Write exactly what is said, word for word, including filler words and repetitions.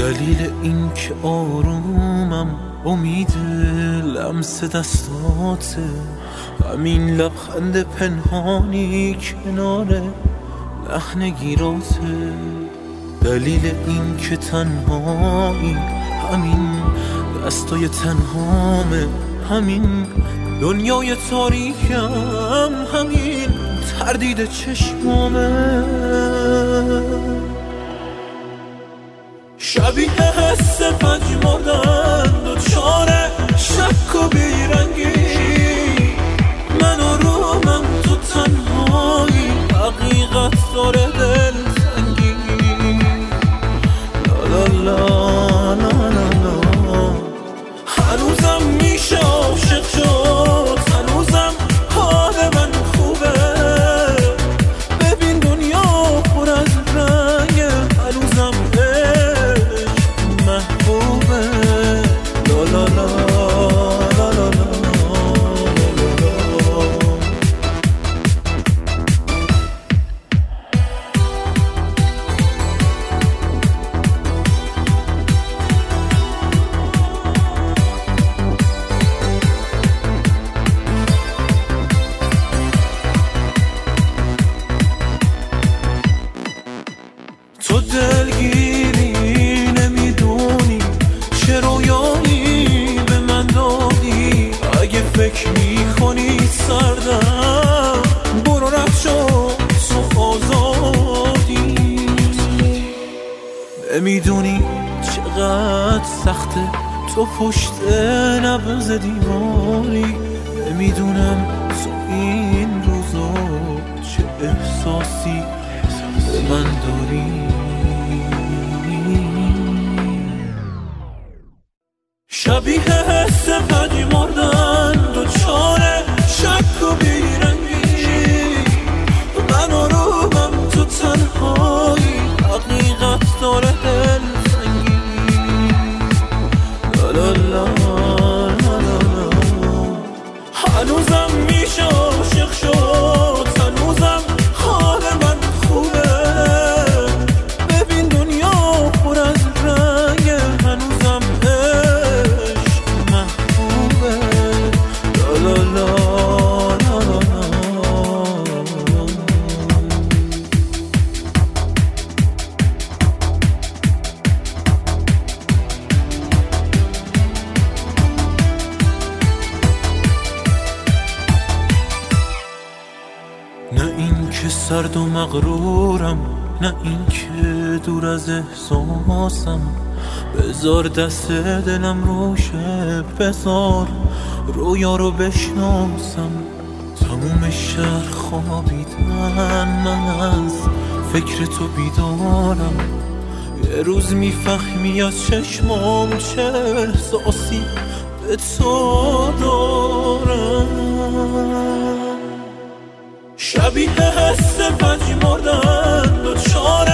دلیل این که آرومم امید لمس دستاته، همین لبخند پنهانی کنار لحن گیراته. دلیل این که تنهایی همین دستای تنهامه، همین دنیای تاریکم، همین تردید چشمامه. شبیه حس پژمردن دوچاره شک و بیرنگی، من آرومم تو تنهایی، حقیقت داره دل تنگی. لا لا لا لا لا لا، هنوزم میشه عاشق شد، هنوزم حال من خوبه. ببین دنیا پر از رنگه، هنوزم تو دلگیری نمیدونی چه رویایی به من دادی. اگه فکر میکنی سردم برو رد شو، تو آزادی. نمیدونی چقدر سخته تو پشت نبض دیواری. نمیدونم تو این روزا چه احساسی به من داری. شبیه حس پژمردن دوچاره شک و بیرنگی، من آرومم تو تنهایی، حقیقت داره دل سنگی. لا لا لا لا لا، هنوزم میشه عاشق شد، هنوزم حال من خوبه. ببین دنیا پر از رنگه، هنوزم عشق محبوبه. لا لا لا لا لا. نه این که سرد و مغرورم، نه این که دور از احساسم. بذار دست دلم روشه، بذار رویا رو بشناسم. تموم شهر خوابیدن، من از فکر تو بیدارم. یه روز میفهمی از چشمام چه احساسی به تو دارم. شبیه حس پژمردن دوچاره